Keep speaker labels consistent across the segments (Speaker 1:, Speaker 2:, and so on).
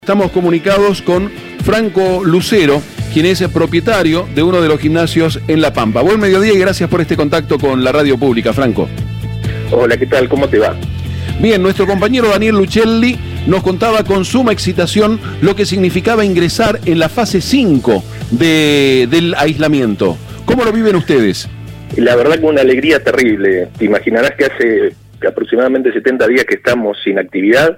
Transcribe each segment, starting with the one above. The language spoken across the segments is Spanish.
Speaker 1: Estamos comunicados con Franco Lucero, quien es el propietario de uno de los gimnasios en La Pampa. Buen mediodía y gracias por este contacto con la radio pública, Franco.
Speaker 2: Hola, ¿qué tal? ¿Cómo te va?
Speaker 1: Bien, nuestro compañero Daniel Luchelli nos contaba con suma excitación lo que significaba ingresar en la fase 5 del aislamiento. ¿Cómo lo viven ustedes?
Speaker 2: La verdad que una alegría terrible. Te imaginarás que hace aproximadamente 70 días que estamos sin actividad.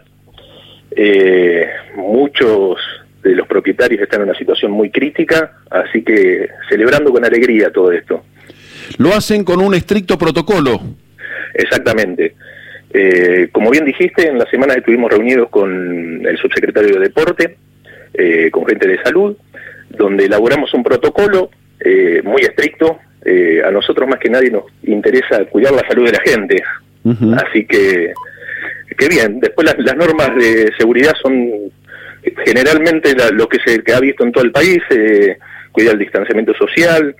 Speaker 2: Muchos de los propietarios están en una situación muy crítica, así que celebrando con alegría todo esto.
Speaker 1: Lo hacen con un estricto protocolo.
Speaker 2: Exactamente. Como bien dijiste, en la semana estuvimos reunidos con el subsecretario de Deporte, con gente de salud, donde elaboramos un protocolo muy estricto. A nosotros más que nadie nos interesa cuidar la salud de la gente, así que bien. Después las normas de seguridad son generalmente lo que se ha visto en todo el país, cuidar el distanciamiento social,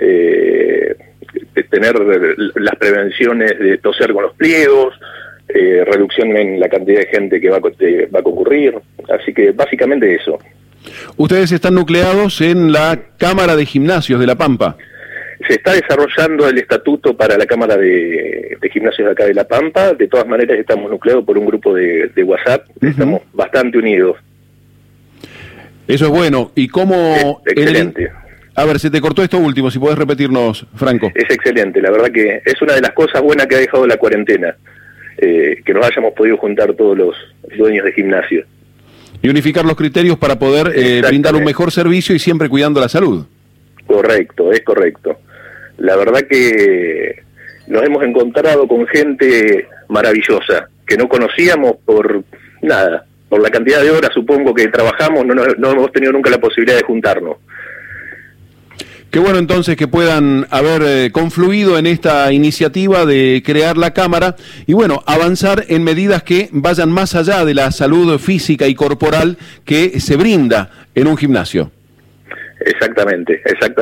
Speaker 2: tener las prevenciones de toser con los pliegos, reducción en la cantidad de gente que va a concurrir, así que básicamente eso.
Speaker 1: Ustedes están nucleados en la Cámara de Gimnasios de La Pampa.
Speaker 2: Se está desarrollando el estatuto para la Cámara de Gimnasios de acá de La Pampa. De todas maneras estamos nucleados por un grupo de WhatsApp. Estamos bastante unidos.
Speaker 1: Eso es bueno. ¿Y cómo...?
Speaker 2: Excelente.
Speaker 1: A ver, se te cortó esto último, si podés repetirnos, Franco.
Speaker 2: Es excelente, la verdad que es una de las cosas buenas que ha dejado la cuarentena, que nos hayamos podido juntar todos los dueños de gimnasio.
Speaker 1: Y unificar los criterios para poder brindar un mejor servicio y siempre cuidando la salud.
Speaker 2: Correcto, es correcto. La verdad que nos hemos encontrado con gente maravillosa, que no conocíamos por nada, por la cantidad de horas, supongo, que trabajamos, no hemos tenido nunca la posibilidad de juntarnos.
Speaker 1: Qué bueno entonces que puedan haber confluido en esta iniciativa de crear la Cámara y bueno, avanzar en medidas que vayan más allá de la salud física y corporal que se brinda en un gimnasio.
Speaker 2: Exactamente.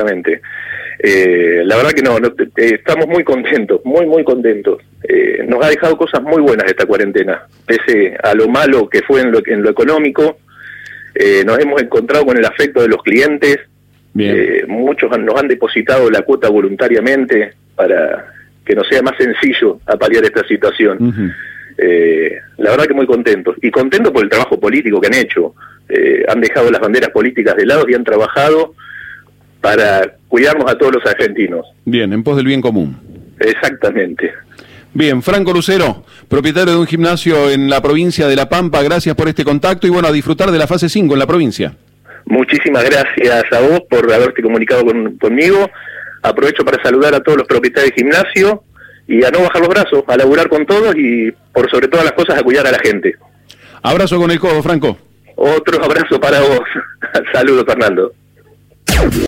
Speaker 2: La verdad que estamos muy contentos, muy contentos. Nos ha dejado cosas muy buenas esta cuarentena, pese a lo malo que fue en lo económico. Nos hemos encontrado con el afecto de los clientes. Muchos nos han depositado la cuota voluntariamente para que nos sea más sencillo paliar esta situación. La verdad que muy contentos, y contentos por el trabajo político que han hecho. Han dejado las banderas políticas de lado y han trabajado para cuidarnos a todos los argentinos.
Speaker 1: Bien, en pos del bien común.
Speaker 2: Exactamente.
Speaker 1: Bien, Franco Lucero, propietario de un gimnasio en la provincia de La Pampa, gracias por este contacto y bueno, a disfrutar de la fase 5 en la provincia. Muchísimas gracias a vos por haberte comunicado conmigo. Aprovecho para saludar a todos los propietarios de gimnasio y a no bajar los brazos, a laburar con todos y por sobre todas las cosas a cuidar a la gente. Abrazo con el codo, Franco. Otro abrazo para vos. Saludos, Fernando.